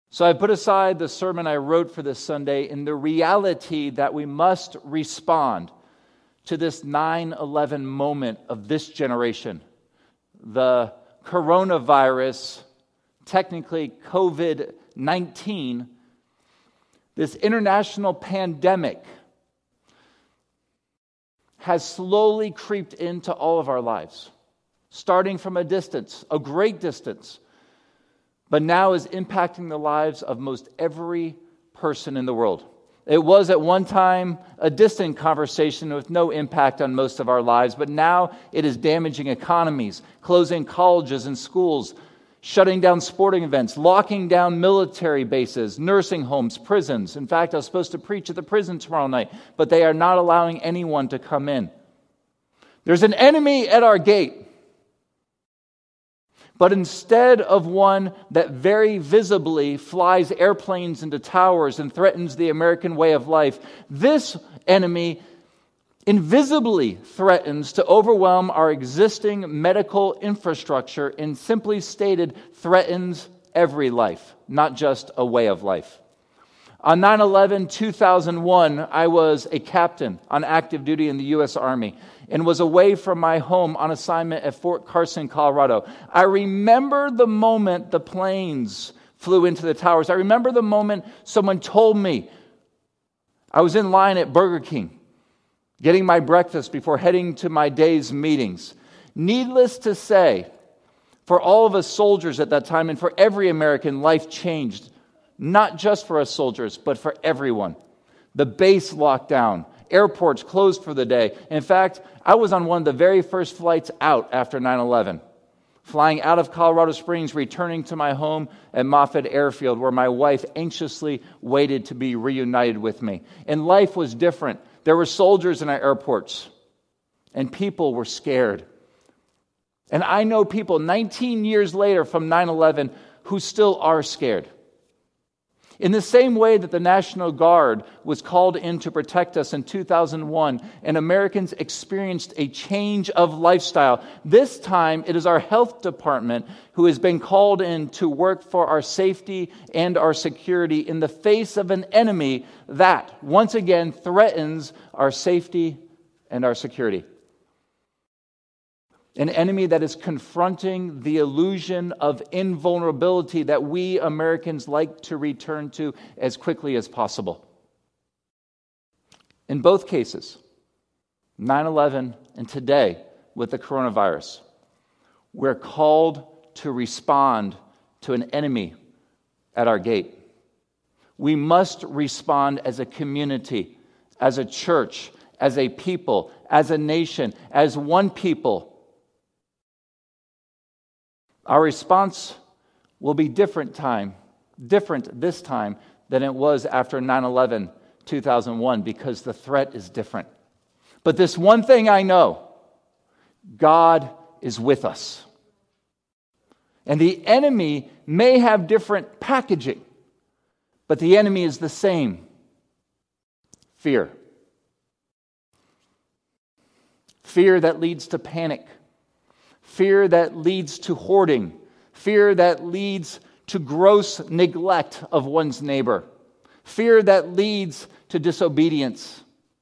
So I put aside the sermon I wrote for this Sunday in the reality that we must respond to this 9/11 moment of this generation. The coronavirus, technically COVID-19, this international pandemic has slowly creeped into all of our lives, starting from a distance, a great distance, but now is impacting the lives of most every person in the world. It was at one time a distant conversation with no impact on most of our lives, but now it is damaging economies, closing colleges and schools, shutting down sporting events, locking down military bases, nursing homes, prisons. In fact, I was supposed to preach at the prison tomorrow night, but they are not allowing anyone to come in. There's an enemy at our gate. But instead of one that very visibly flies airplanes into towers and threatens the American way of life, this enemy invisibly threatens to overwhelm our existing medical infrastructure and, simply stated, threatens every life, not just a way of life. On 9/11/2001, I was a captain on active duty in the U.S. Army and was away from my home on assignment at Fort Carson, Colorado. I remember the moment the planes flew into the towers. I remember the moment someone told me I was in line at Burger King, getting my breakfast before heading to my day's meetings. Needless to say, for all of us soldiers at that time and for every American, life changed. Not just for us soldiers, but for everyone. The base locked down. Airports closed for the day. In fact, I was on one of the very first flights out after 9/11, flying out of Colorado Springs, returning to my home at Moffett Airfield, where my wife anxiously waited to be reunited with me. And life was different. There were soldiers in our airports, and people were scared. And I know people 19 years later from 9/11 who still are scared. In the same way that the National Guard was called in to protect us in 2001, and Americans experienced a change of lifestyle, this time it is our health department who has been called in to work for our safety and our security in the face of an enemy that, once again, threatens our safety and our security. An enemy that is confronting the illusion of invulnerability that we Americans like to return to as quickly as possible. In both cases, 9/11 and today with the coronavirus, we're called to respond to an enemy at our gate. We must respond as a community, as a church, as a people, as a nation, as one people. Our response will be different this time than it was after 9/11/2001, because the threat is different. But this one thing I know, God is with us. And the enemy may have different packaging, but the enemy is the same. Fear. Fear that leads to panic. Fear that leads to hoarding. Fear that leads to gross neglect of one's neighbor. Fear that leads to disobedience.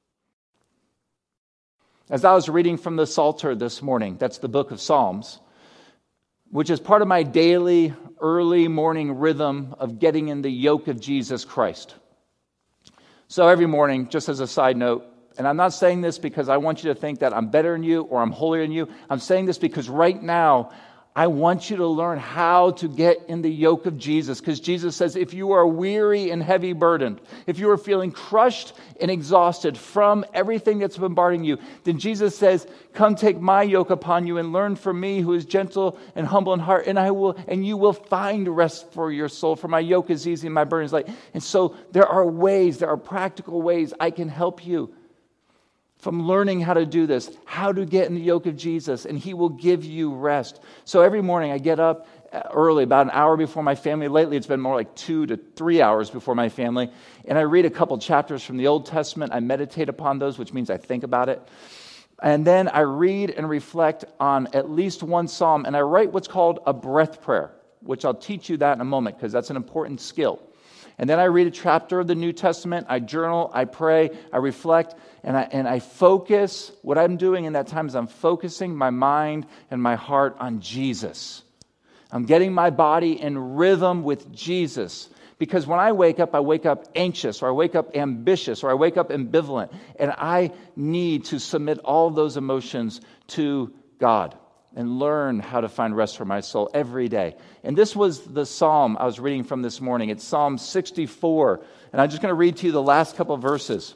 As I was reading from the Psalter this morning, that's the book of Psalms, which is part of my daily early morning rhythm of getting in the yoke of Jesus Christ. So every morning, just as a side note, and I'm not saying this because I want you to think that I'm better than you or I'm holier than you. I'm saying this because right now, I want you to learn how to get in the yoke of Jesus. Because Jesus says, if you are weary and heavy burdened, if you are feeling crushed and exhausted from everything that's bombarding you, then Jesus says, come take my yoke upon you and learn from me, who is gentle and humble in heart, and you will find rest for your soul. For my yoke is easy and my burden is light. And so there are practical ways I can help you from learning how to do this, how to get in the yoke of Jesus, and He will give you rest. So every morning I get up early, about an hour before my family. Lately it's been more like 2 to 3 hours before my family, and I read a couple chapters from the Old Testament. I meditate upon those, which means I think about it. And then I read and reflect on at least one psalm, and I write what's called a breath prayer. which I'll teach you that in a moment because that's an important skill. And then I read a chapter of the New Testament, I journal, I pray, I reflect, and I focus. What I'm doing in that time is I'm focusing my mind and my heart on Jesus. I'm getting my body in rhythm with Jesus. Because when I wake up anxious, or I wake up ambitious, or I wake up ambivalent, and I need to submit all those emotions to God and learn how to find rest for my soul every day. And this was the psalm I was reading from this morning. It's Psalm 64, and I'm just going to read to you the last couple of verses.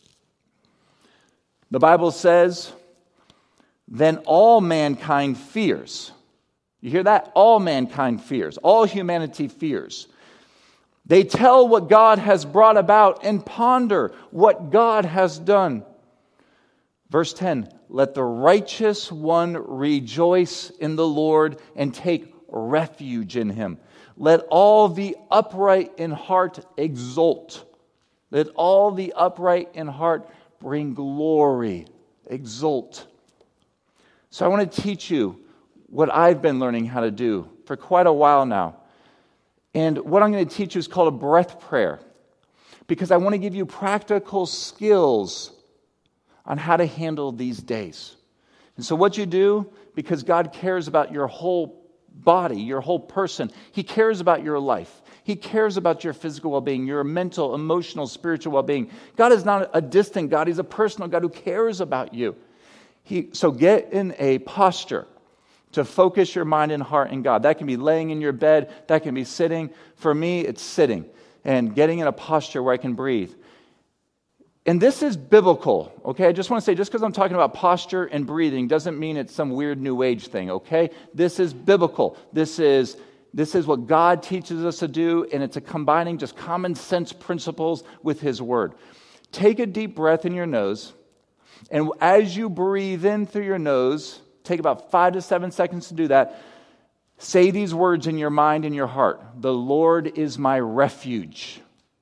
The Bible says, "Then all mankind fears." You hear that? All mankind fears. All humanity fears. "They tell what God has brought about and ponder what God has done." Verse 10, "Let the righteous one rejoice in the Lord and take refuge in him. Let all the upright in heart exult. Let all the upright in heart bring glory." Exult. So I want to teach you what I've been learning how to do for quite a while now. And what I'm going to teach you is called a breath prayer, because I want to give you practical skills on how to handle these days. And so what you do, because God cares about your whole body, your whole person, He cares about your life. He cares about your physical well-being, your mental, emotional, spiritual well-being. God is not a distant God. He's a personal God who cares about you. So get in a posture to focus your mind and heart in God. That can be laying in your bed. That can be sitting. For me, it's sitting and getting in a posture where I can breathe. And this is biblical, okay? I just want to say, just because I'm talking about posture and breathing doesn't mean it's some weird New Age thing, okay? This is biblical. This is what God teaches us to do, and it's a combining just common sense principles with His Word. Take a deep breath in your nose, and as you breathe in through your nose, take about 5 to 7 seconds to do that. Say these words in your mind and your heart. "The Lord is my refuge."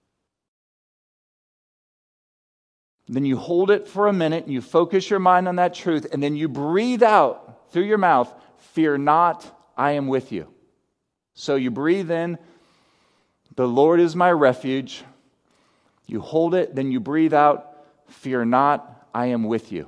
Then you hold it for a minute, and you focus your mind on that truth, and then you breathe out through your mouth, "Fear not, I am with you." So you breathe in, "The Lord is my refuge." You hold it, then you breathe out, "Fear not, I am with you."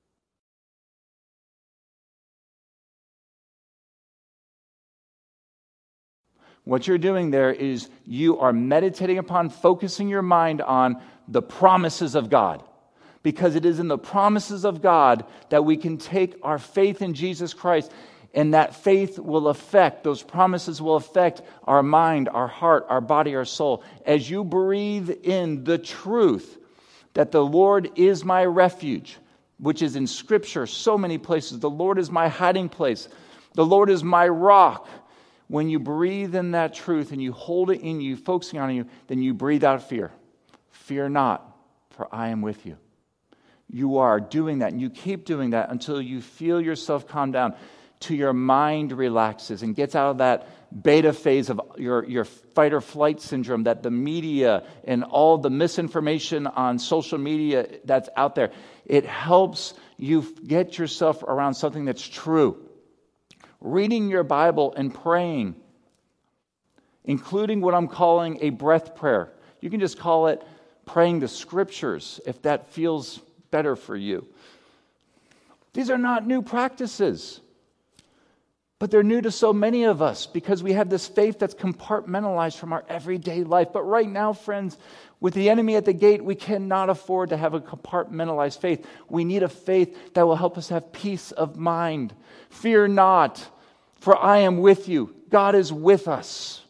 What you're doing there is you are meditating upon, focusing your mind on the promises of God. Because it is in the promises of God that we can take our faith in Jesus Christ, and that faith will affect, those promises will affect our mind, our heart, our body, our soul. As you breathe in the truth that the Lord is my refuge, which is in Scripture so many places. The Lord is my hiding place. The Lord is my rock. When you breathe in that truth and you hold it in you, focusing on you, then you breathe out fear. "Fear not, for I am with you." You are doing that, and you keep doing that until you feel yourself calm down, till your mind relaxes and gets out of that beta phase of your fight or flight syndrome that the media and all the misinformation on social media that's out there. It helps you get yourself around something that's true. Reading your Bible and praying, including what I'm calling a breath prayer. You can just call it praying the Scriptures if that feels better for you. These are not new practices, but they're new to so many of us because we have this faith that's compartmentalized from our everyday life. But right now, friends, with the enemy at the gate, we cannot afford to have a compartmentalized faith. We need a faith that will help us have peace of mind. "Fear not, for I am with you." God is with us.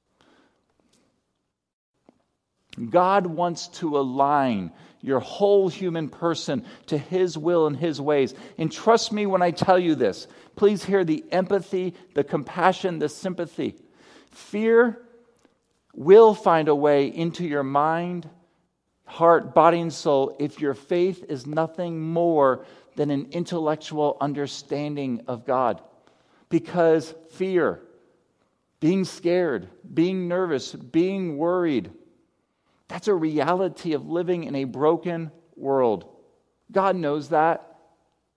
God wants to align your whole human person to His will and His ways. And trust me when I tell you this. Please hear the empathy, the compassion, the sympathy. Fear will find a way into your mind, heart, body, and soul if your faith is nothing more than an intellectual understanding of God. Because fear, being scared, being nervous, being worried, that's a reality of living in a broken world. God knows that.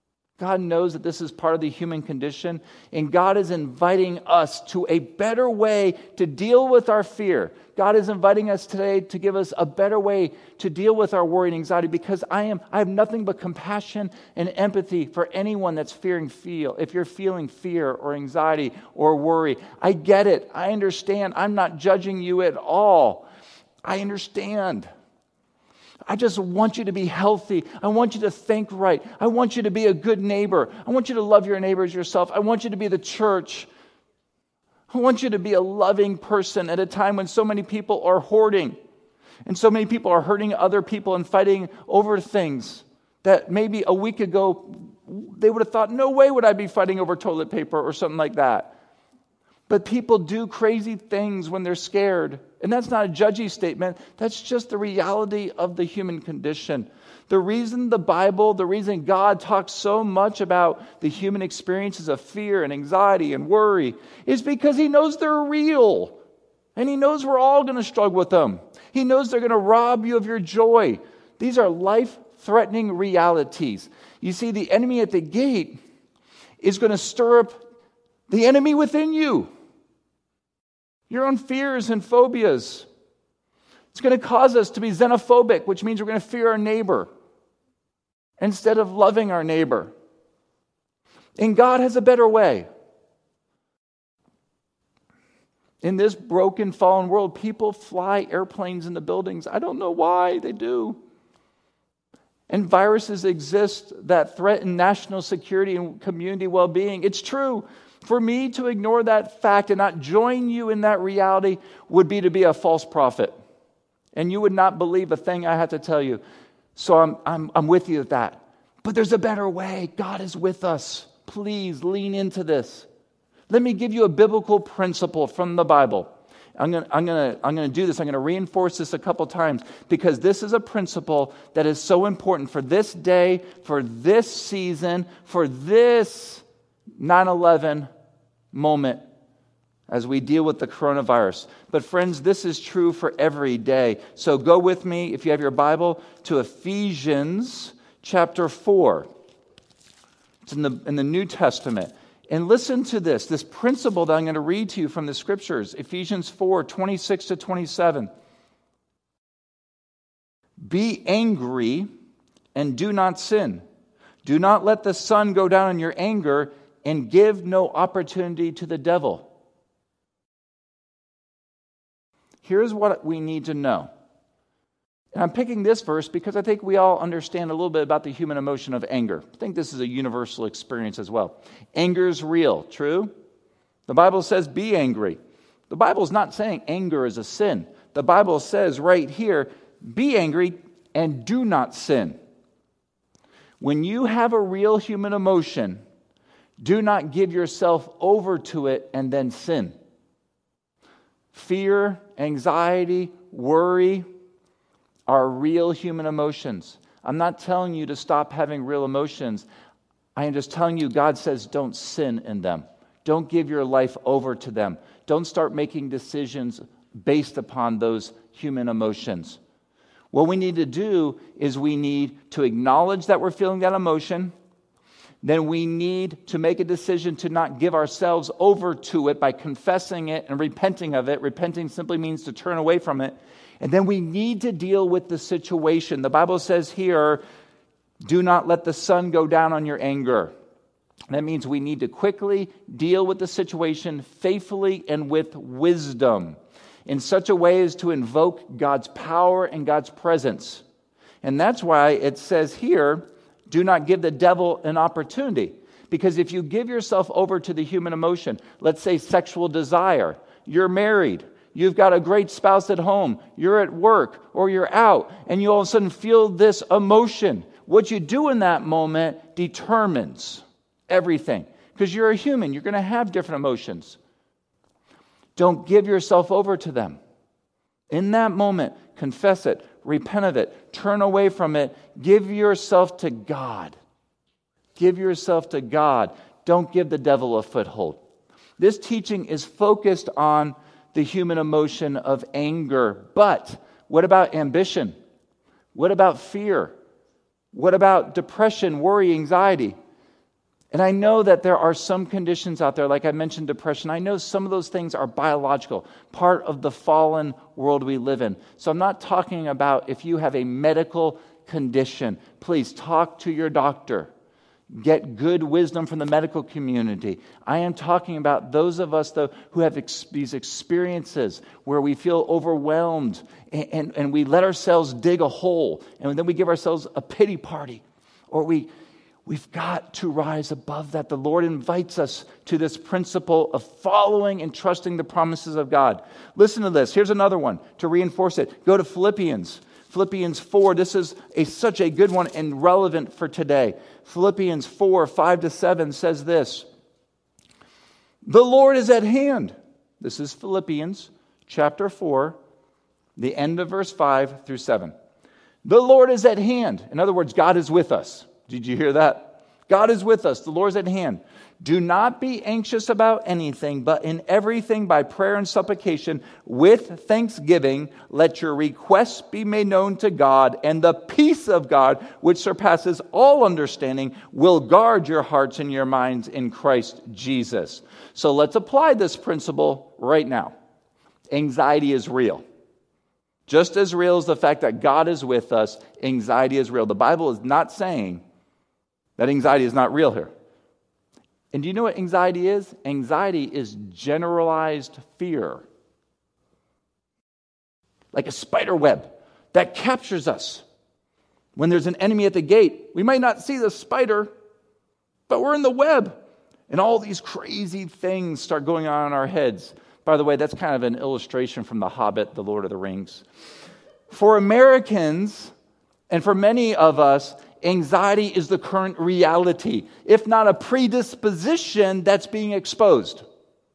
God knows that this is part of the human condition, and God is inviting us to a better way to deal with our fear. God is inviting us today to give us a better way to deal with our worry and anxiety, because I have nothing but compassion and empathy for anyone that's if you're feeling fear or anxiety or worry. I get it. I understand. I'm not judging you at all. I understand. I just want you to be healthy. I want you to think right. I want you to be a good neighbor. I want you to love your neighbor as yourself. I want you to be the church. I want you to be a loving person at a time when so many people are hoarding and so many people are hurting other people and fighting over things that maybe a week ago they would have thought, no way would I be fighting over toilet paper or something like that. But people do crazy things when they're scared. And that's not a judgy statement. That's just the reality of the human condition. The reason God talks so much about the human experiences of fear and anxiety and worry is because He knows they're real. And He knows we're all going to struggle with them. He knows they're going to rob you of your joy. These are life-threatening realities. You see, the enemy at the gate is going to stir up the enemy within you. Your own fears and phobias. It's going to cause us to be xenophobic, which means we're going to fear our neighbor instead of loving our neighbor. And God has a better way. In this broken, fallen world, people fly airplanes into buildings. I don't know why they do. And viruses exist that threaten national security and community well-being. It's true. For me to ignore that fact and not join you in that reality would be to be a false prophet. And you would not believe a thing I have to tell you. So I'm with you at that. But there's a better way. God is with us. Please lean into this. Let me give you a biblical principle from the Bible. I'm going to do this. I'm going to reinforce this a couple times because this is a principle that is so important for this day, for this season, for this 9/11 moment as we deal with the coronavirus. But friends, this is true for every day. So go with me, if you have your Bible, to Ephesians chapter 4. It's in the New Testament. And listen to this principle that I'm going to read to you from the Scriptures. Ephesians 4, 26 to 27. Be angry and do not sin. Do not let the sun go down in your anger, and give no opportunity to the devil. Here's what we need to know. And I'm picking this verse because I think we all understand a little bit about the human emotion of anger. I think this is a universal experience as well. Anger is real, true? The Bible says be angry. The Bible is not saying anger is a sin. The Bible says right here, be angry and do not sin. When you have a real human emotion, do not give yourself over to it and then sin. Fear, anxiety, worry are real human emotions. I'm not telling you to stop having real emotions. I am just telling you God says don't sin in them. Don't give your life over to them. Don't start making decisions based upon those human emotions. What we need to do is we need to acknowledge that we're feeling that emotion. Then we need to make a decision to not give ourselves over to it by confessing it and repenting of it. Repenting simply means to turn away from it. And then we need to deal with the situation. The Bible says here, do not let the sun go down on your anger. That means we need to quickly deal with the situation faithfully and with wisdom in such a way as to invoke God's power and God's presence. And that's why it says here, do not give the devil an opportunity. Because if you give yourself over to the human emotion, let's say sexual desire, you're married, you've got a great spouse at home, you're at work, or you're out, and you all of a sudden feel this emotion. What you do in that moment determines everything. Because you're a human, you're going to have different emotions. Don't give yourself over to them. In that moment, confess it, repent of it, turn away from it, give yourself to God. Give yourself to God. Don't give the devil a foothold. This teaching is focused on the human emotion of anger. But what about ambition? What about fear? What about depression, worry, anxiety? And I know that there are some conditions out there, like I mentioned, depression. I know some of those things are biological, part of the fallen world we live in. So I'm not talking about if you have a medical condition. Please talk to your doctor. Get good wisdom from the medical community. I am talking about those of us, though, who have these experiences where we feel overwhelmed and we let ourselves dig a hole and then we give ourselves a pity party. Or we've got to rise above that. The Lord invites us to this principle of following and trusting the promises of God. Listen to this. Here's another one to reinforce it. Go to Philippians. Philippians 4, this is such a good one and relevant for today. Philippians 4, 5-7 says this. The Lord is at hand. This is Philippians chapter 4, the end of verse 5 through 7. The Lord is at hand. In other words, God is with us. Did you hear that? God is with us. The Lord is at hand. Do not be anxious about anything, but in everything by prayer and supplication with thanksgiving, let your requests be made known to God, and the peace of God, which surpasses all understanding, will guard your hearts and your minds in Christ Jesus. So let's apply this principle right now. Anxiety is real. Just as real as the fact that God is with us, anxiety is real. The Bible is not saying that anxiety is not real here. And do you know what anxiety is? Anxiety is generalized fear. Like a spider web that captures us. When there's an enemy at the gate, we might not see the spider, but we're in the web. And all these crazy things start going on in our heads. By the way, that's kind of an illustration from The Hobbit, The Lord of the Rings. For Americans, and for many of us, anxiety is the current reality, if not a predisposition that's being exposed.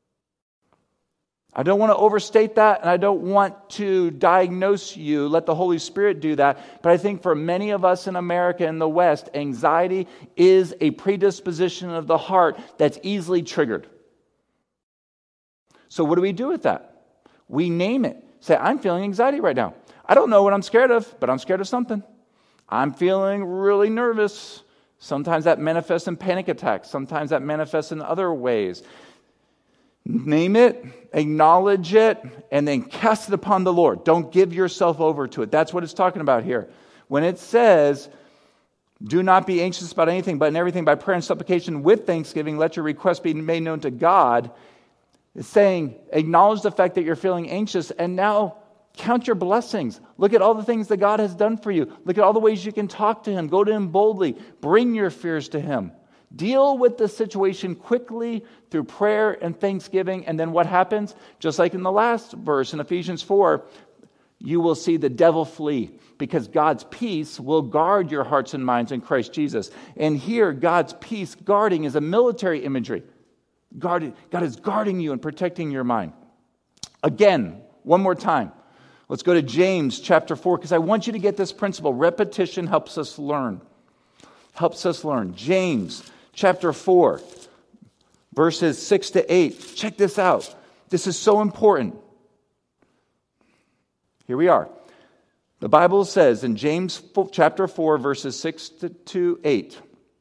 I don't want to overstate that, and I don't want to diagnose you. Let the Holy Spirit do that. But I think for many of us in America and the West, anxiety is a predisposition of the heart that's easily triggered. So what do we do with that? We name it. Say, I'm feeling anxiety right now. I don't know what I'm scared of, but I'm scared of something. I'm feeling really nervous. Sometimes that manifests in panic attacks. Sometimes that manifests in other ways. Name it, acknowledge it, and then cast it upon the Lord. Don't give yourself over to it. That's what it's talking about here. When it says, do not be anxious about anything, but in everything by prayer and supplication with thanksgiving, let your requests be made known to God. It's saying, acknowledge the fact that you're feeling anxious, and now count your blessings. Look at all the things that God has done for you. Look at all the ways you can talk to Him. Go to Him boldly. Bring your fears to Him. Deal with the situation quickly through prayer and thanksgiving. And then what happens? Just like in the last verse in Ephesians 4, you will see the devil flee because God's peace will guard your hearts and minds in Christ Jesus. And here, God's peace guarding is a military imagery. God is guarding you and protecting your mind. Again, one more time. Let's go to James chapter 4, because I want you to get this principle. Repetition helps us learn. Helps us learn. James chapter 4, verses 6-8. Check this out. This is so important. Here we are. The Bible says in James chapter 4, verses 6-8.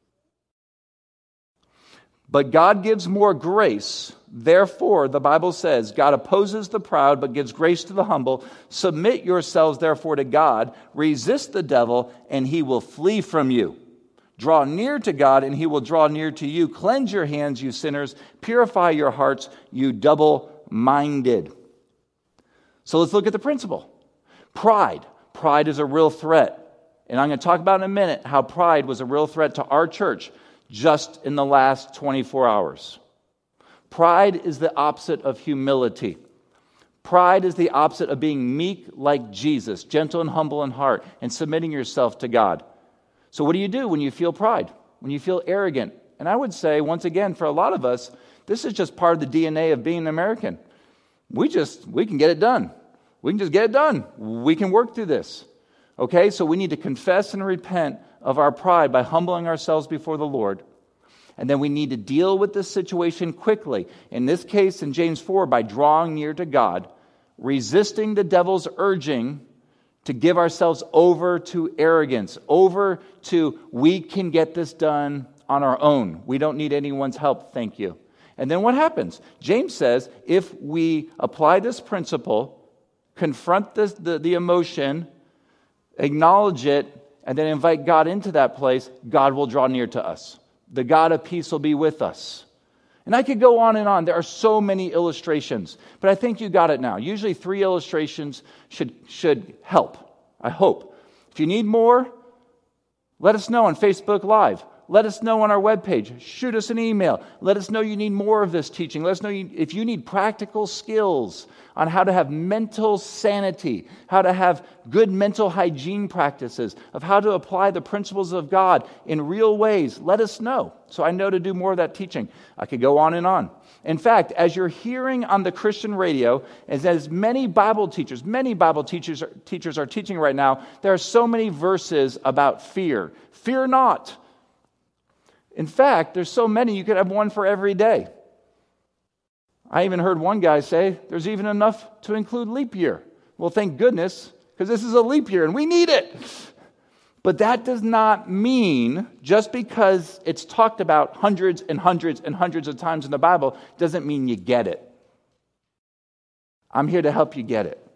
But God gives more grace. Therefore, the Bible says, God opposes the proud, but gives grace to the humble. Submit yourselves, therefore, to God. Resist the devil, and he will flee from you. Draw near to God, and he will draw near to you. Cleanse your hands, you sinners. Purify your hearts, you double-minded. So let's look at the principle. Pride. Pride is a real threat. And I'm going to talk about in a minute how pride was a real threat to our church just in the last 24 hours. Pride is the opposite of humility. Pride is the opposite of being meek like Jesus, gentle and humble in heart, and submitting yourself to God. So what do you do when you feel pride? When you feel arrogant? And I would say, once again, for a lot of us, this is just part of the DNA of being an American. We can get it done. We can just get it done. We can work through this. Okay, so we need to confess and repent of our pride by humbling ourselves before the Lord. And then we need to deal with this situation quickly. In this case, in James 4, by drawing near to God, resisting the devil's urging to give ourselves over to arrogance, over to we can get this done on our own. We don't need anyone's help, thank you. And then what happens? James says, if we apply this principle, confront the emotion, acknowledge it, and then invite God into that place, God will draw near to us. The God of peace will be with us. And I could go on and on. There are so many illustrations, but I think you got it now. Usually 3 illustrations should help, I hope. If you need more, let us know on Facebook Live. Let us know on our webpage. Shoot us an email. Let us know you need more of this teaching. Let us know if you need practical skills on how to have mental sanity, how to have good mental hygiene practices, of how to apply the principles of God in real ways. Let us know so I know to do more of that teaching. I could go on and on. In fact, as you're hearing on the Christian radio, as many Bible teachers are teaching right now, there are so many verses about fear. Fear not. In fact, there's so many, you could have one for every day. I even heard one guy say, there's even enough to include leap year. Well, thank goodness, because this is a leap year and we need it. But that does not mean, just because it's talked about hundreds and hundreds and hundreds of times in the Bible, doesn't mean you get it. I'm here to help you get it.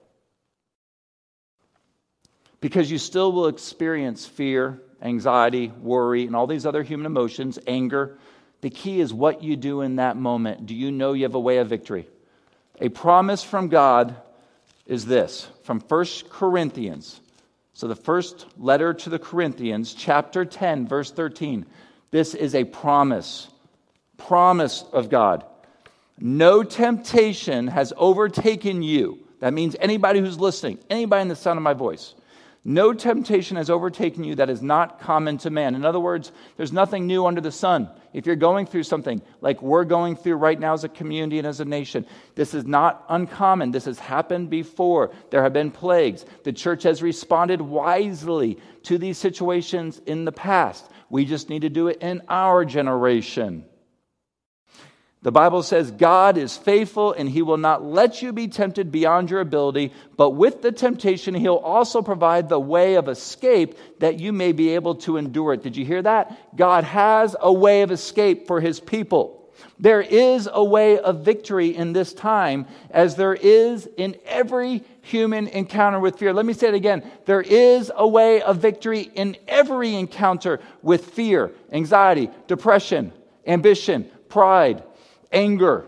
Because you still will experience fear, anxiety, worry, and all these other human emotions, anger. The key is what you do in that moment. Do you know you have a way of victory? A promise from God is this, from 1 Corinthians. So the first letter to the Corinthians, chapter 10, verse 13. This is a promise of God. No temptation has overtaken you. That means anybody who's listening, anybody in the sound of my voice. No temptation has overtaken you that is not common to man. In other words, there's nothing new under the sun. If you're going through something like we're going through right now as a community and as a nation, this is not uncommon. This has happened before. There have been plagues. The church has responded wisely to these situations in the past. We just need to do it in our generation. The Bible says God is faithful and He will not let you be tempted beyond your ability, but with the temptation He'll also provide the way of escape that you may be able to endure it. Did you hear that? God has a way of escape for His people. There is a way of victory in this time, as there is in every human encounter with fear. Let me say it again. There is a way of victory in every encounter with fear, anxiety, depression, ambition, pride, anger,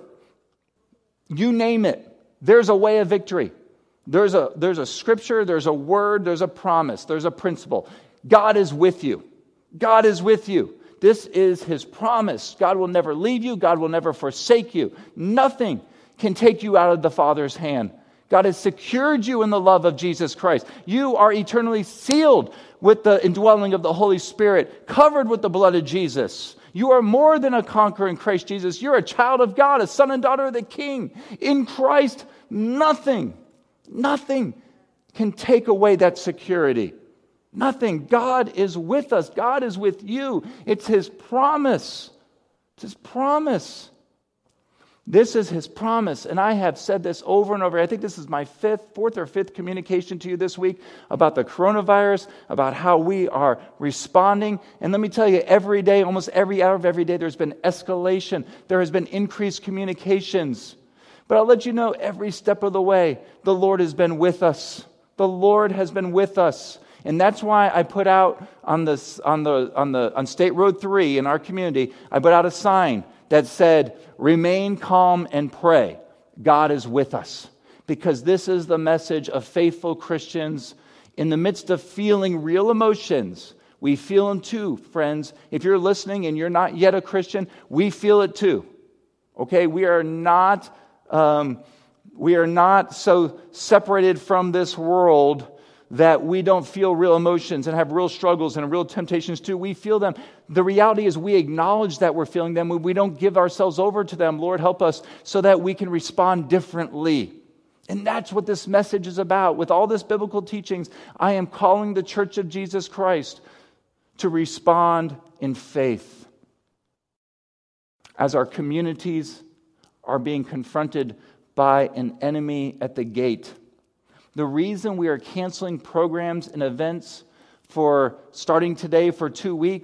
you name it. There's a way of victory. There's a scripture, there's a word, there's a promise, there's a principle. God is with you. God is with you. This is His promise. God will never leave you. God will never forsake you. Nothing can take you out of the Father's hand. God has secured you in the love of Jesus Christ. You are eternally sealed with the indwelling of the Holy Spirit, covered with the blood of Jesus. You are more than a conqueror in Christ Jesus. You're a child of God, a son and daughter of the King. In Christ, nothing can take away that security. Nothing. God is with us. God is with you. It's His promise. It's His promise. This is His promise, and I have said this over and over. I think this is my fourth or fifth communication to you this week about the coronavirus, about how we are responding. And let me tell you, every day, almost every hour of every day, there's been escalation. There has been increased communications. But I'll let you know, every step of the way, the Lord has been with us. The Lord has been with us. And that's why I put out on State Road 3 in our community, I put out a sign that said, "Remain calm and pray. God is with us." Because this is the message of faithful Christians in the midst of feeling real emotions. We feel them too, friends. If you're listening and you're not yet a Christian, we feel it too. Okay, we are not so separated from this world that we don't feel real emotions and have real struggles and real temptations too. We feel them. The reality is we acknowledge that we're feeling them. We don't give ourselves over to them. Lord, help us so that we can respond differently. And that's what this message is about. With all this biblical teachings, I am calling the Church of Jesus Christ to respond in faith. As our communities are being confronted by an enemy at the gate. The reason we are canceling programs and events for starting today for 2 weeks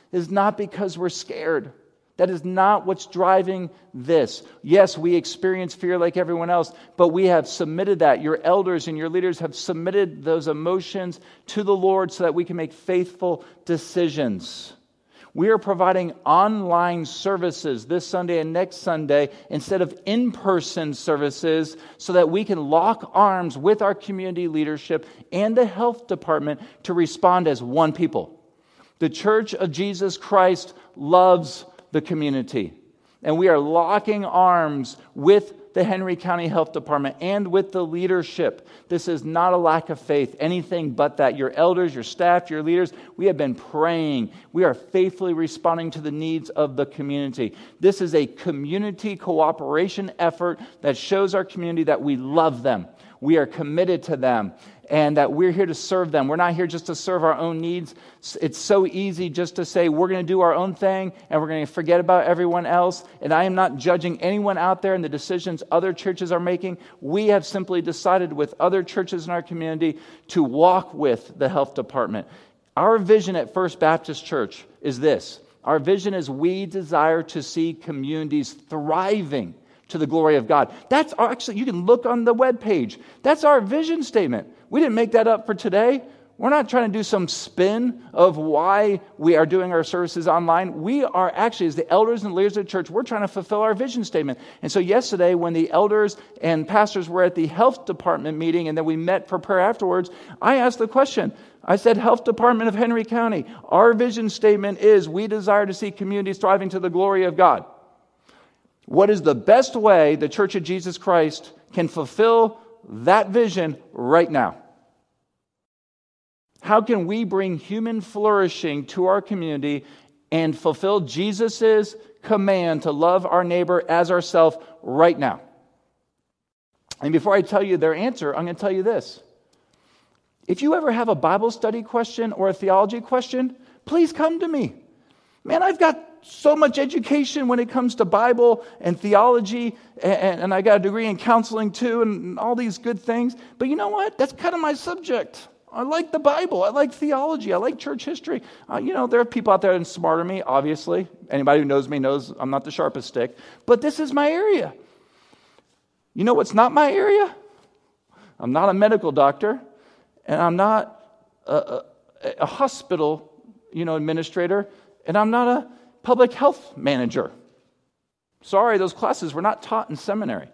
is not because we're scared. That is not what's driving this. Yes, we experience fear like everyone else, but we have submitted that. Your elders and your leaders have submitted those emotions to the Lord so that we can make faithful decisions. We are providing online services this Sunday and next Sunday instead of in-person services so that we can lock arms with our community leadership and the health department to respond as one people. The Church of Jesus Christ loves the community. And we are locking arms with the Henry County Health Department and with the leadership. This is not a lack of faith, anything but that. Your elders, your staff, your leaders, we have been praying. We are faithfully responding to the needs of the community. This is a community cooperation effort that shows our community that we love them. We are committed to them, and that we're here to serve them. We're not here just to serve our own needs. It's so easy just to say we're going to do our own thing and we're going to forget about everyone else. And I am not judging anyone out there and the decisions other churches are making. We have simply decided with other churches in our community to walk with the health department. Our vision at First Baptist Church is this. Our vision is we desire to see communities thriving to the glory of God. That's actually, you can look on the webpage. That's our vision statement. We didn't make that up for today. We're not trying to do some spin of why we are doing our services online. We are actually, as the elders and leaders of the church, we're trying to fulfill our vision statement. And so yesterday, when the elders and pastors were at the health department meeting and then we met for prayer afterwards, I asked the question. I said, Health Department of Henry County, our vision statement is we desire to see communities thriving to the glory of God. What is the best way the Church of Jesus Christ can fulfill that vision right now? How can we bring human flourishing to our community and fulfill Jesus' command to love our neighbor as ourselves right now? And before I tell you their answer, I'm going to tell you this. If you ever have a Bible study question or a theology question, please come to me. Man, I've got so much education when it comes to Bible and theology, and I got a degree in counseling too, and all these good things. But you know what? That's kind of my subject. I like the Bible. I like theology. I like church history. There are people out there that are smarter than me, obviously. Anybody who knows me knows I'm not the sharpest stick. But this is my area. You know what's not my area? I'm not a medical doctor, and I'm not a hospital, administrator, and I'm not a public health manager. Sorry, those classes were not taught in seminary.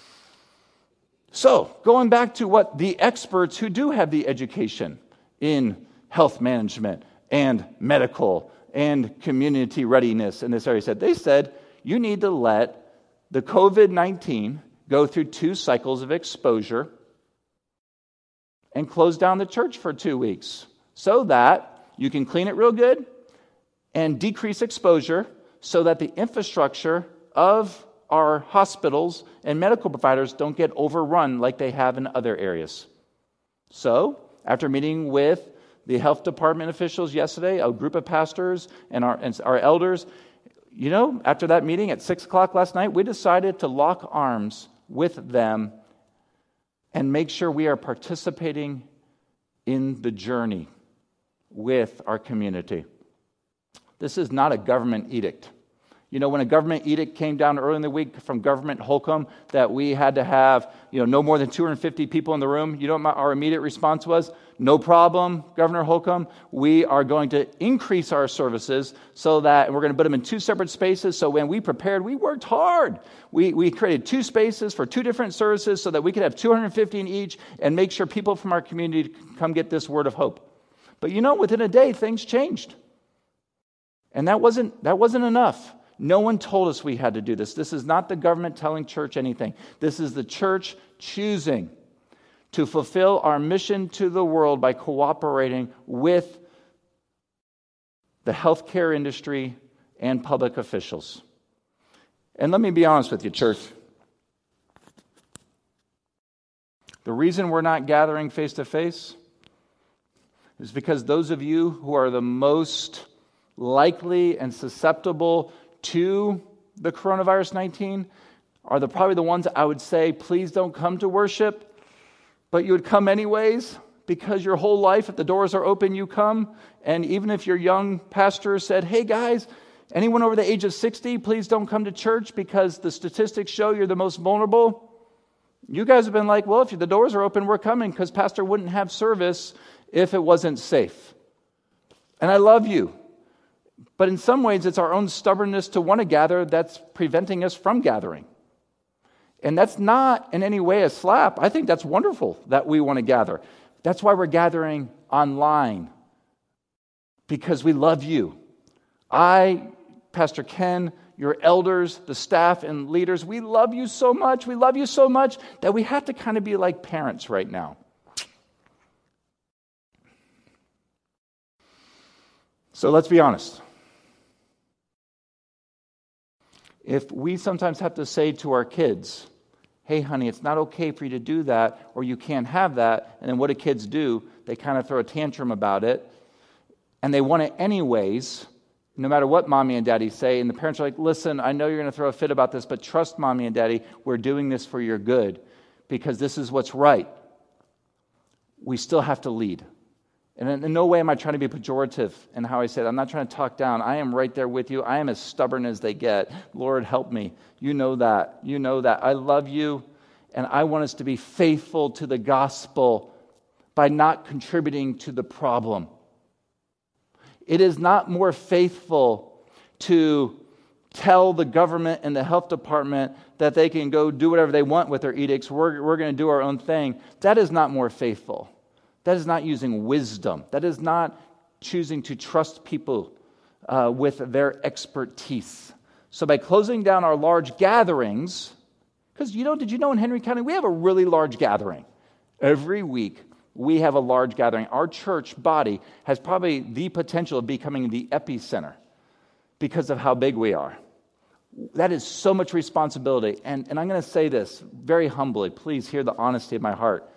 So, going back to what the experts who do have the education in health management and medical and community readiness in this area said, they said, you need to let the COVID-19 go through 2 cycles of exposure and close down the church for 2 weeks so that you can clean it real good and decrease exposure so that the infrastructure of our hospitals and medical providers don't get overrun like they have in other areas. So, after meeting with the health department officials yesterday, a group of pastors and our elders, after that meeting at 6 o'clock last night, we decided to lock arms with them and make sure we are participating in the journey with our community. This is not a government edict. When a government edict came down early in the week from Government Holcomb that we had to have, no more than 250 people in the room, our immediate response was, no problem, Governor Holcomb. We are going to increase our services so that we're going to put them in 2 separate spaces. So when we prepared, we worked hard. We created 2 spaces for 2 different services so that we could have 250 in each and make sure people from our community come get this word of hope. But within a day, things changed. And that wasn't enough. No one told us we had to do this. This is not the government telling church anything. This is the church choosing to fulfill our mission to the world by cooperating with the healthcare industry and public officials. And let me be honest with you, church. The reason we're not gathering face to face is because those of you who are the most likely and susceptible to the coronavirus 19 are probably the ones I would say, please don't come to worship, but you would come anyways because your whole life, if the doors are open, you come. And even if your young pastor said, hey guys, anyone over the age of 60, please don't come to church because the statistics show you're the most vulnerable. You guys have been like, well, if the doors are open, we're coming, because pastor wouldn't have service if it wasn't safe. And I love you. But in some ways, it's our own stubbornness to want to gather that's preventing us from gathering. And that's not in any way a slap. I think that's wonderful that we want to gather. That's why we're gathering online, because we love you. I, Pastor Ken, your elders, the staff and leaders, we love you so much. We love you so much that we have to kind of be like parents right now. So let's be honest. If we sometimes have to say to our kids, hey, honey, it's not okay for you to do that, or you can't have that, and then what do kids do? They kind of throw a tantrum about it, and they want it anyways, no matter what mommy and daddy say, and the parents are like, listen, I know you're going to throw a fit about this, but trust mommy and daddy, we're doing this for your good, because this is what's right. We still have to lead. And in no way am I trying to be pejorative in how I say it. I'm not trying to talk down. I am right there with you. I am as stubborn as they get. Lord, help me. You know that. You know that. I love you, and I want us to be faithful to the gospel by not contributing to the problem. It is not more faithful to tell the government and the health department that they can go do whatever they want with their edicts. We're going to do our own thing. That is not more faithful. That is not using wisdom. That is not choosing to trust people with their expertise. So by closing down our large gatherings, because did you know in Henry County we have a really large gathering? Every week we have a large gathering. Our church body has probably the potential of becoming the epicenter because of how big we are. That is so much responsibility. And I'm going to say this very humbly. Please hear the honesty of my heart.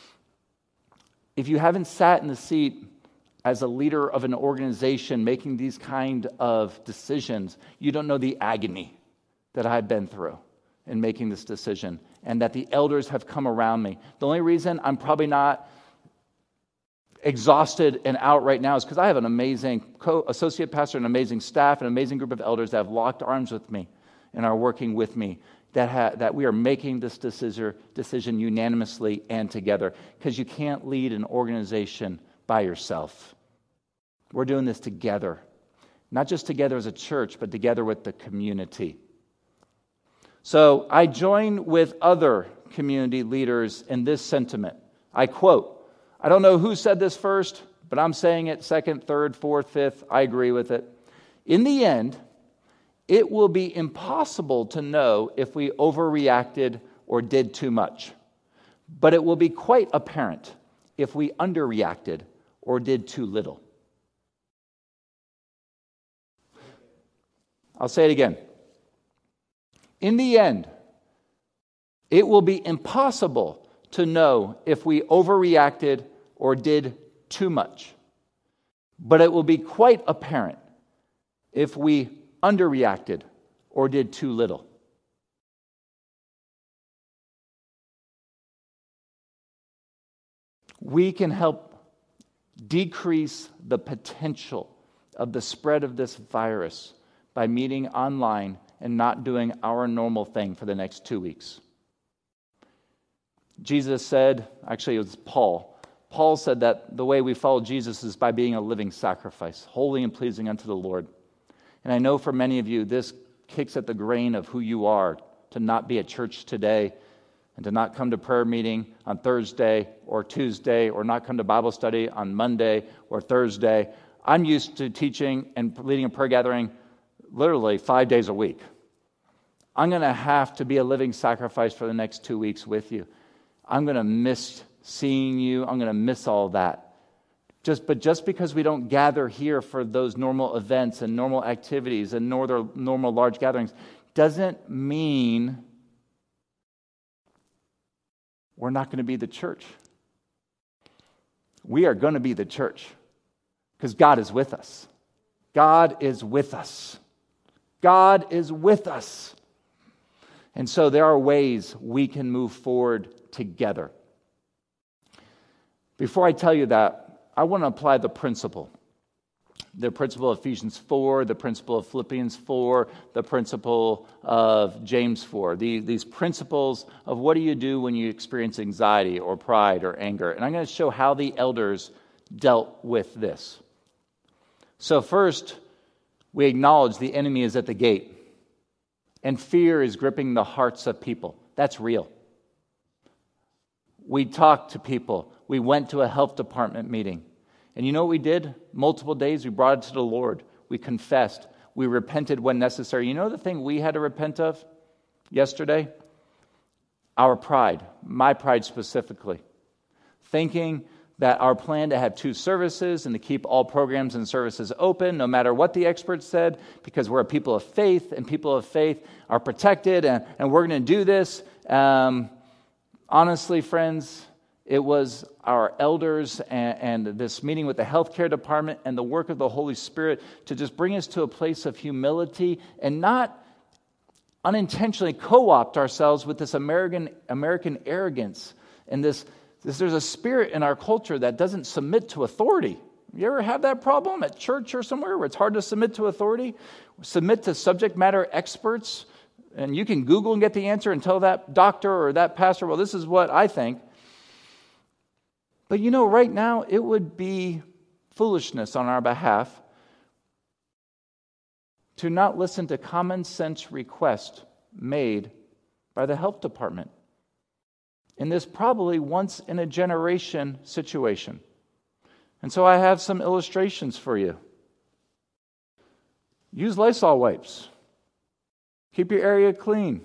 If you haven't sat in the seat as a leader of an organization making these kind of decisions, you don't know the agony that I've been through in making this decision, and that the elders have come around me. The only reason I'm probably not exhausted and out right now is because I have an amazing associate pastor, an amazing staff, an amazing group of elders that have locked arms with me and are working with me, that we are making this decision unanimously and together, because you can't lead an organization by yourself. We're doing this together, not just together as a church, but together with the community. So I join with other community leaders in this sentiment. I quote, I don't know who said this first, but I'm saying it second, third, fourth, fifth. I agree with it. In the end, it will be impossible to know if we overreacted or did too much. But it will be quite apparent if we underreacted or did too little. I'll say it again. In the end, it will be impossible to know if we overreacted or did too much. But it will be quite apparent if we underreacted or did too little. We can help decrease the potential of the spread of this virus by meeting online and not doing our normal thing for the next 2 weeks. Jesus said, actually it was Paul. Paul said that the way we follow Jesus is by being a living sacrifice, holy and pleasing unto the Lord. And I know for many of you, this kicks at the grain of who you are, to not be at church today and to not come to prayer meeting on Thursday or Tuesday, or not come to Bible study on Monday or Thursday. I'm used to teaching and leading a prayer gathering literally 5 days a week. I'm going to have to be a living sacrifice for the next 2 weeks with you. I'm going to miss seeing you. I'm going to miss all that. But just because we don't gather here for those normal events and normal activities and normal large gatherings doesn't mean we're not going to be the church. We are going to be the church because God is with us. God is with us. God is with us. And so there are ways we can move forward together. Before I tell you that, I want to apply the principle. The principle of Ephesians 4, the principle of Philippians 4, the principle of James 4. These principles of what do you do when you experience anxiety or pride or anger. And I'm going to show how the elders dealt with this. So first, we acknowledge the enemy is at the gate. And fear is gripping the hearts of people. That's real. We talked to people. We went to a health department meeting. And you know what we did? Multiple days, we brought it to the Lord. We confessed. We repented when necessary. You know the thing we had to repent of yesterday? Our pride. My pride specifically. Thinking that our plan to have 2 services and to keep all programs and services open, no matter what the experts said, because we're a people of faith, and people of faith are protected, and we're going to do this. Honestly, friends, it was our elders and this meeting with the healthcare department and the work of the Holy Spirit to just bring us to a place of humility and not unintentionally co-opt ourselves with this American arrogance and this. There's a spirit in our culture that doesn't submit to authority. You ever have that problem at church or somewhere where it's hard to submit to authority? Submit to subject matter experts, and you can Google and get the answer and tell that doctor or that pastor, well, this is what I think. But you know, right now, it would be foolishness on our behalf to not listen to common sense requests made by the health department in this probably once in a generation situation. And so I have some illustrations for you. Use Lysol wipes. Keep your area clean.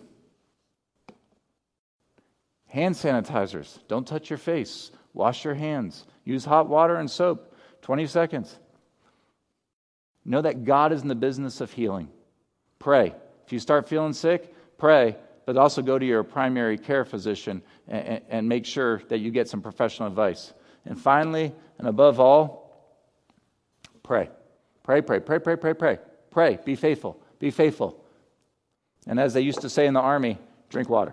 Hand sanitizers. Don't touch your face. Wash your hands. Use hot water and soap. 20 seconds. Know that God is in the business of healing. Pray. If you start feeling sick, pray, but also go to your primary care physician and make sure that you get some professional advice. And finally, and above all, pray. Pray, pray, pray, pray, pray, pray. Pray. Be faithful. Be faithful. And as they used to say in the army, drink water.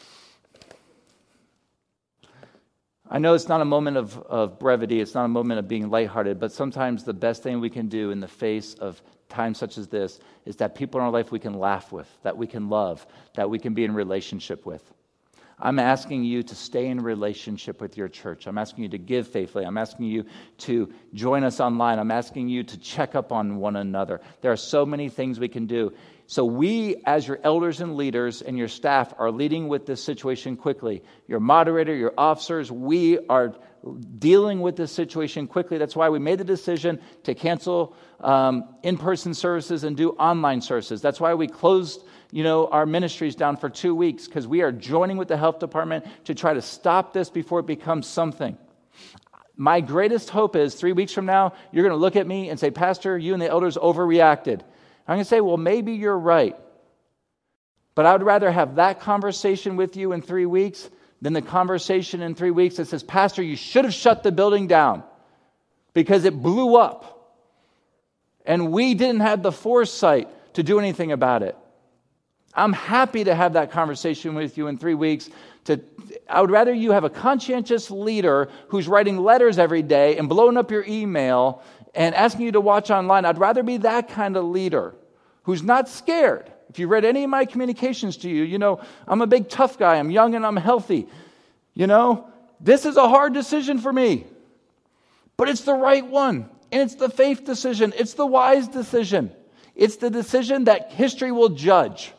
I know it's not a moment of brevity, it's not a moment of being lighthearted, but sometimes the best thing we can do in the face of times such as this is that people in our life we can laugh with, that we can love, that we can be in relationship with. I'm asking you to stay in relationship with your church. I'm asking you to give faithfully. I'm asking you to join us online. I'm asking you to check up on one another. There are so many things we can do. So we, as your elders and leaders and your staff, are leading with this situation quickly. Your moderator, your officers, we are dealing with this situation quickly. That's why we made the decision to cancel in-person services and do online services. That's why we closed our ministries down for 2 weeks, because we are joining with the health department to try to stop this before it becomes something. My greatest hope is 3 weeks from now, you're going to look at me and say, Pastor, you and the elders overreacted. I'm going to say, well, maybe you're right. But I would rather have that conversation with you in 3 weeks than the conversation in 3 weeks that says, Pastor, you should have shut the building down because it blew up. And we didn't have the foresight to do anything about it. I'm happy to have that conversation with you in 3 weeks. I would rather you have a conscientious leader who's writing letters every day and blowing up your email and asking you to watch online. I'd rather be that kind of leader who's not scared. If you read any of my communications to you, I'm a big tough guy. I'm young and I'm healthy. This is a hard decision for me. But it's the right one. And it's the faith decision. It's the wise decision. It's the decision that history will judge.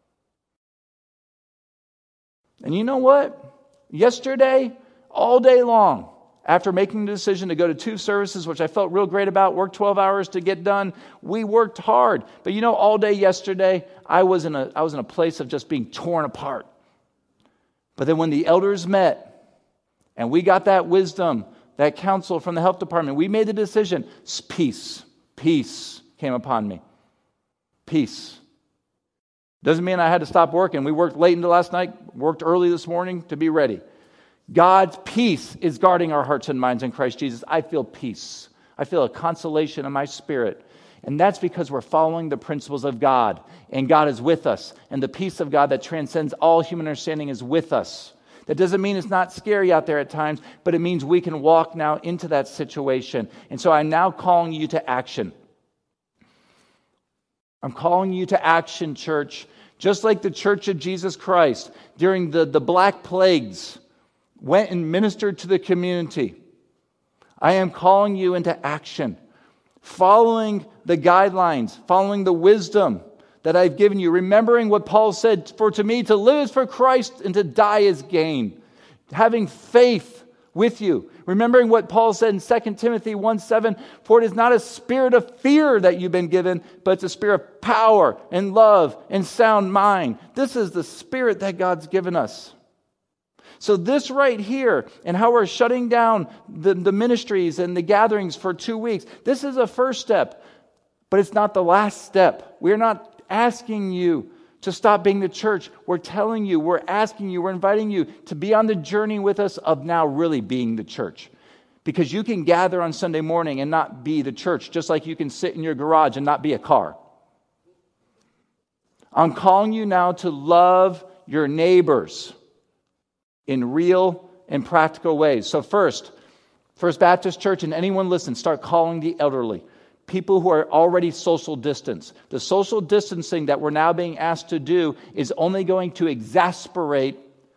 And you know what? Yesterday, all day long, after making the decision to go to 2 services, which I felt real great about, worked 12 hours to get done, we worked hard. But all day yesterday, I was in a place of just being torn apart. But then when the elders met, and we got that wisdom, that counsel from the health department, we made the decision, peace came upon me. Peace. Doesn't mean I had to stop working. We worked late into last night, worked early this morning to be ready. God's peace is guarding our hearts and minds in Christ Jesus. I feel peace. I feel a consolation in my spirit. And that's because we're following the principles of God. And God is with us. And the peace of God that transcends all human understanding is with us. That doesn't mean it's not scary out there at times, but it means we can walk now into that situation. And so I'm now calling you to action. I'm calling you to action, church. Just like the Church of Jesus Christ during the Black Plagues went and ministered to the community. I am calling you into action. Following the guidelines, following the wisdom that I've given you, remembering what Paul said, for to me to live is for Christ and to die is gain. Having faith with you. Remembering what Paul said in 2 Timothy 1:7, for it is not a spirit of fear that you've been given, but it's a spirit of power and love and sound mind. This is the spirit that God's given us. So this right here, and how we're shutting down the ministries and the gatherings for 2 weeks, this is a first step, but it's not the last step. We're not asking you to stop being the church. We're telling you, we're asking you, we're inviting you to be on the journey with us of now really being the church. Because you can gather on Sunday morning and not be the church, just like you can sit in your garage and not be a car. I'm calling you now to love your neighbors in real and practical ways. So First Baptist Church, and anyone listen, start calling the elderly. People who are already social distance. The social distancing that we're now being asked to do is only going to exasperate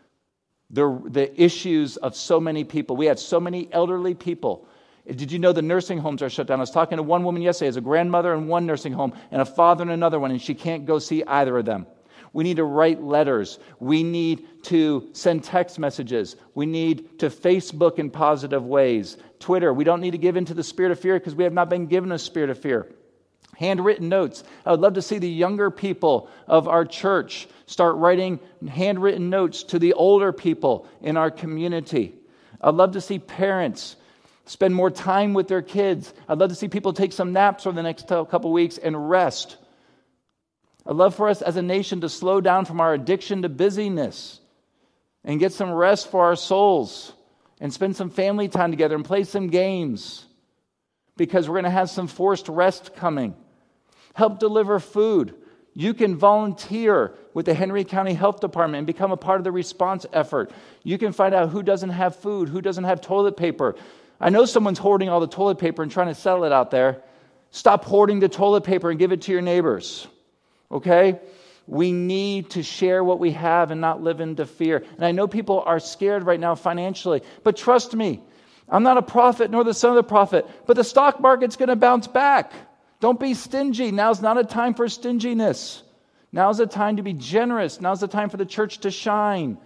the issues of so many people. We have so many elderly people. Did you know the nursing homes are shut down? I was talking to one woman yesterday as a grandmother in one nursing home and a father in another one, and she can't go see either of them. We need to write letters. We need to send text messages. We need to Facebook in positive ways. Twitter. We don't need to give into the spirit of fear because we have not been given a spirit of fear. Handwritten notes. I would love to see the younger people of our church start writing handwritten notes to the older people in our community. I'd love to see parents spend more time with their kids. I'd love to see people take some naps over the next couple weeks and rest. I'd love for us as a nation to slow down from our addiction to busyness and get some rest for our souls and spend some family time together and play some games because we're going to have some forced rest coming. Help deliver food. You can volunteer with the Henry County Health Department and become a part of the response effort. You can find out who doesn't have food, who doesn't have toilet paper. I know someone's hoarding all the toilet paper and trying to sell it out there. Stop hoarding the toilet paper and give it to your neighbors. Okay? We need to share what we have and not live into fear. And I know people are scared right now financially, but trust me, I'm not a prophet nor the son of the prophet, but the stock market's going to bounce back. Don't be stingy. Now's not a time for stinginess. Now's a time to be generous. Now's the time for the church to shine.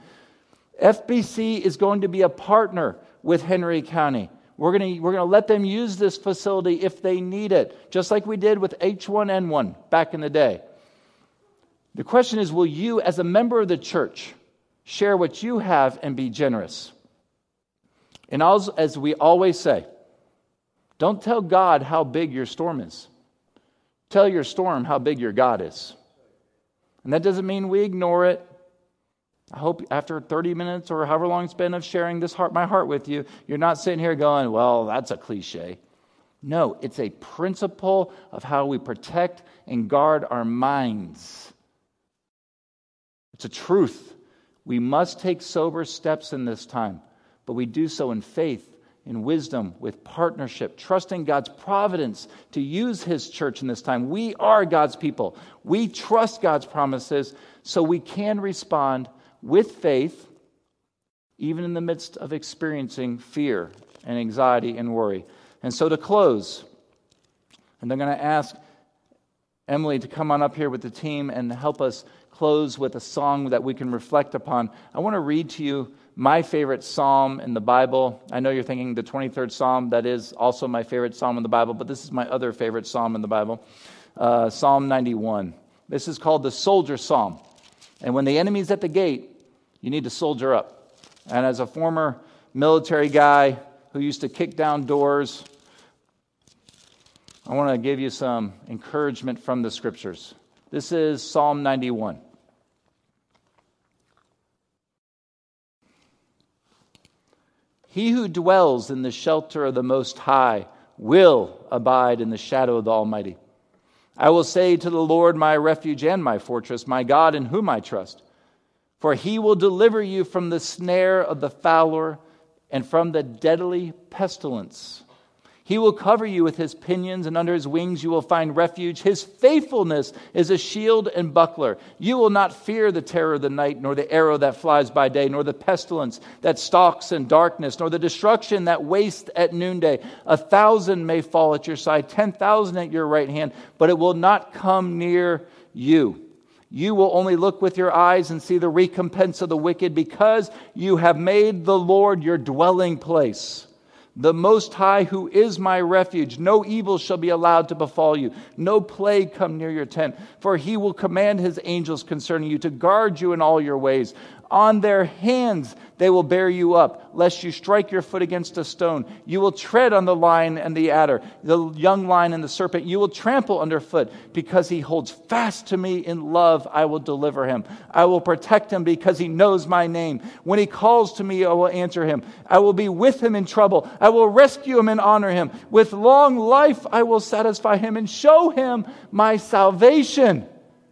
FBC is going to be a partner with Henry County. We're going to let them use this facility if they need it, just like we did with H1N1 back in the day. The question is, will you, as a member of the church, share what you have and be generous? And as we always say, don't tell God how big your storm is. Tell your storm how big your God is. And that doesn't mean we ignore it. I hope after 30 minutes or however long it's been of sharing my heart with you, you're not sitting here going, well, that's a cliche. No, it's a principle of how we protect and guard our minds. It's a truth. We must take sober steps in this time, but we do so in faith, in wisdom, with partnership, trusting God's providence to use His church in this time. We are God's people. We trust God's promises so we can respond with faith, even in the midst of experiencing fear and anxiety and worry. And so to close, and I'm going to ask Emily to come on up here with the team and help us close with a song that we can reflect upon. I want to read to you my favorite psalm in the Bible. I know you're thinking the 23rd Psalm, that is also my favorite psalm in the Bible, but this is my other favorite psalm in the Bible, Psalm 91. This is called the Soldier Psalm. And when the enemy's at the gate, you need to soldier up. And as a former military guy who used to kick down doors, I want to give you some encouragement from the Scriptures. This is Psalm 91. He who dwells in the shelter of the Most High will abide in the shadow of the Almighty. I will say to the Lord, my refuge and my fortress, my God in whom I trust. For he will deliver you from the snare of the fowler and from the deadly pestilence. He will cover you with his pinions, and under his wings you will find refuge. His faithfulness is a shield and buckler. You will not fear the terror of the night, nor the arrow that flies by day, nor the pestilence that stalks in darkness, nor the destruction that wastes at noonday. 1,000 may fall at your side, 10,000 at your right hand, but it will not come near you. You will only look with your eyes and see the recompense of the wicked, because you have made the Lord your dwelling place, the Most High, who is my refuge. No evil shall be allowed to befall you, no plague come near your tent. For he will command his angels concerning you to guard you in all your ways. On their hands they will bear you up, lest you strike your foot against a stone. You will tread on the lion and the adder, the young lion and the serpent. You will trample underfoot. Because he holds fast to me in love, I will deliver him. I will protect him because he knows my name. When he calls to me, I will answer him. I will be with him in trouble. I will rescue him and honor him. With long life I will satisfy him and show him my salvation.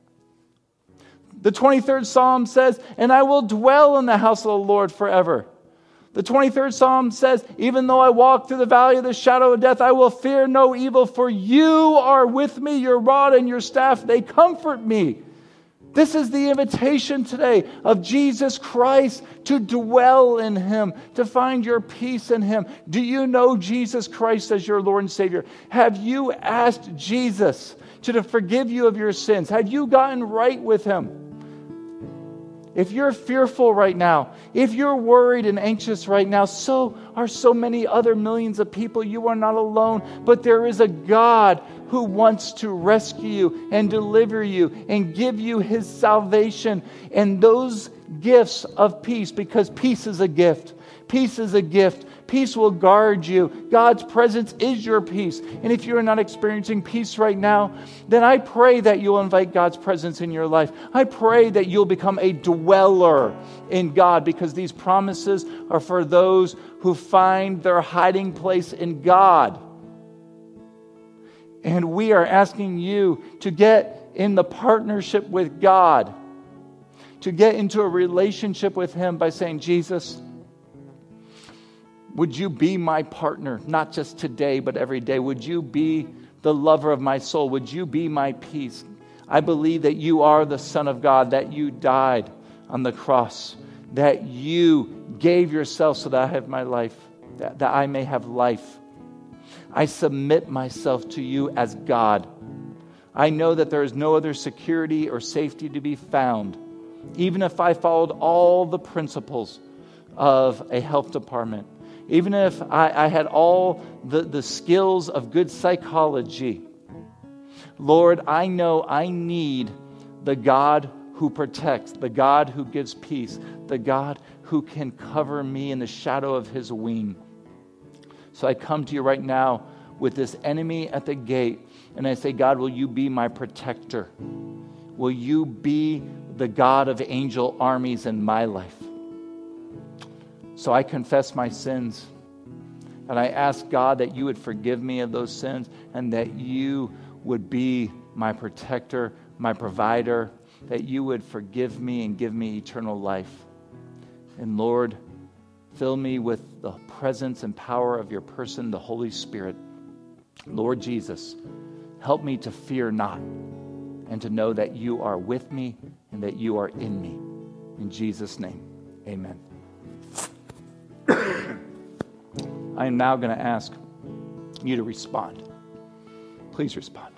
The 23rd Psalm says, and I will dwell in the house of the Lord forever. The 23rd Psalm says, even though I walk through the valley of the shadow of death, I will fear no evil, for you are with me, your rod and your staff, they comfort me. This is the invitation today of Jesus Christ, to dwell in him, to find your peace in him. Do you know Jesus Christ as your Lord and Savior? Have you asked Jesus to forgive you of your sins? Have you gotten right with him? If you're fearful right now, if you're worried and anxious right now, so are so many other millions of people. You are not alone, but there is a God who wants to rescue you and deliver you and give you his salvation and those gifts of peace, because peace is a gift. Peace is a gift. Peace will guard you. God's presence is your peace. And if you're not experiencing peace right now, then I pray that you'll invite God's presence in your life. I pray that you'll become a dweller in God, because these promises are for those who find their hiding place in God. And we are asking you to get in the partnership with God, to get into a relationship with him by saying, Jesus, would you be my partner, not just today, but every day? Would you be the lover of my soul? Would you be my peace? I believe that you are the Son of God, that you died on the cross, that you gave yourself so that I have my life, that I may have life. I submit myself to you as God. I know that there is no other security or safety to be found, even if I followed all the principles of a health department. Even if I had all the skills of good psychology. Lord, I know I need the God who protects, the God who gives peace, the God who can cover me in the shadow of his wing. So I come to you right now with this enemy at the gate, and I say, God, will you be my protector? Will you be the God of angel armies in my life? So I confess my sins, and I ask God that you would forgive me of those sins, and that you would be my protector, my provider, that you would forgive me and give me eternal life. And Lord, fill me with the presence and power of your person, the Holy Spirit. Lord Jesus, help me to fear not, and to know that you are with me and that you are in me. In Jesus' name, amen. I am now going to ask you to respond. Please respond.